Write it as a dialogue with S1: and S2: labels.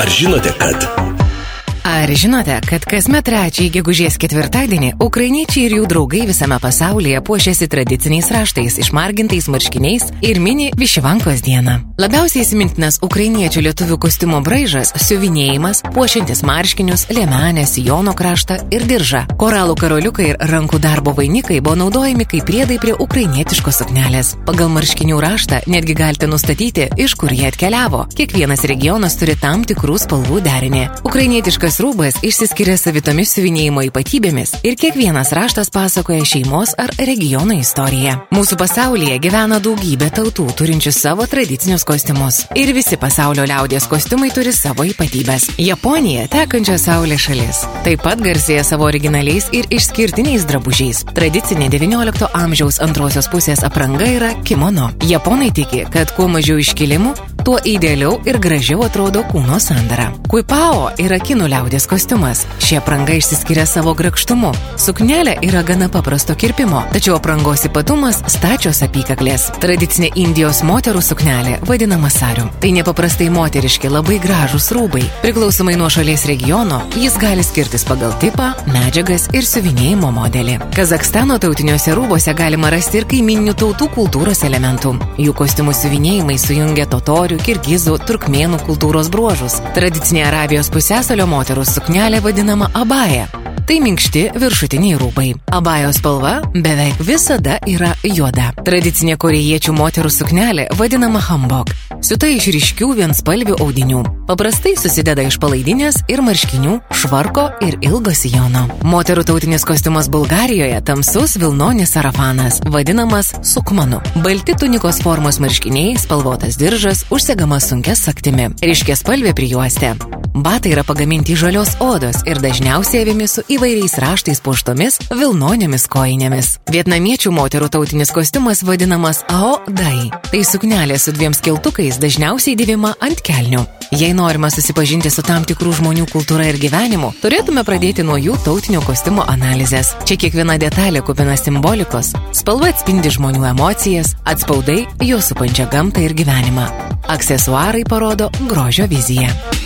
S1: Ar žinote, kad kasmet 3 gegužės 4 ukrainiečiai ir jų draugai visame pasaulyje puošiasi tradiciniais raštais, išmargintais marškiniais ir mini Višivankos dieną? Labiausiai įsimintinas ukrainiečių lietuvių kostiumo braižas – siuvinėjimas, puošiantis marškinius, liemenę, sijono kraštą ir diržą. Koralų karoliukai ir rankų darbo vainikai buvo naudojami kaip priedai prie ukrainietiškos suknelės. Pagal marškinių raštą netgi galite nustatyti, iš kur jie atkeliavo. Kiekvienas regionas turi tam tikrų spalvų derinį. Ukrainietiškas rūbas išsiskiria savitomis siuvinėjimo ypatybėmis ir kiekvienas raštas pasakoja šeimos ar regiono istoriją. Mūsų pasaulyje gyvena daugybė tautų turinčių savo tradicinius kostiumus. Ir visi pasaulio liaudies kostiumai turi savo ypatybės. Japonija – tekančios saulės šalis. Taip pat garsėja savo originaliais ir išskirtiniais drabužiais. Tradicinė 19 amžiaus antrosios pusės apranga yra kimono. Japonai tiki, kad kuo mažiau iškilimų, tuo idealiau ir gražiau atrodo kūno sandara. Kuipao yra kinų liaudies kostiumas. Ši apranga išsiskiria savo grakštumu. Suknelė yra gana paprasto kirpimo, tačiau aprangos ypatumas stačios apykaklės. Tradicinė Indijos moterų suknelė vadinama sariu. Tai nepaprastai moteriški, labai gražūs rūbai. Priklausomai nuo šalies regiono, jis gali skirtis pagal tipą, medžiagas ir siuvinėjimo modelį. Kazakstano tautiniuose rūbuose galima rasti ir kaimyninių tautų kultūros elementų. Jų kostiumų siuvinėjimai sujungia totorių, kirgizų, turkmėnų kultūros bruožus. Tradicinė Arabijos pusiasalio moterų suknelė vadinama abaja. Tai minkšti viršutiniai rūbai. Abajos spalva beveik visada yra juoda. Tradicinė korėjiečių moterų suknelė vadinama hanbok. Siuta iš ryškių vienspalvių audinių. Paprastai susideda iš palaidinės ir marškinių, švarko ir ilgo sijono. Moterų tautinis kostiumas Bulgarijoje tamsus vilnonis sarafanas, vadinamas sukmanu. Balti tunikos formos marškiniai, spalvotas diržas, užsegama sunkia sagtimi. Ryškiaspalvė prijuostė. Batai yra pagaminti iš žalios odos ir dažniausiai avimi su įvairiais raštais puoštomis vilnonėmis kojinėmis. Vietnamiečių moterų tautinis kostiumas vadinamas ao dai. Tai suknelė su 2 skiltukais dažniausiai dėvima ant kelnių. Jei norime susipažinti su tam tikrų žmonių kultūra ir gyvenimu, turėtume pradėti nuo jų tautinio kostiumo analizės. Čia kiekviena detalė kupina simbolikos. Spalva atspindi žmonių emocijas, atspaudai juos supančią gamtą ir gyvenimą. Aksesuarai parodo grožio viziją.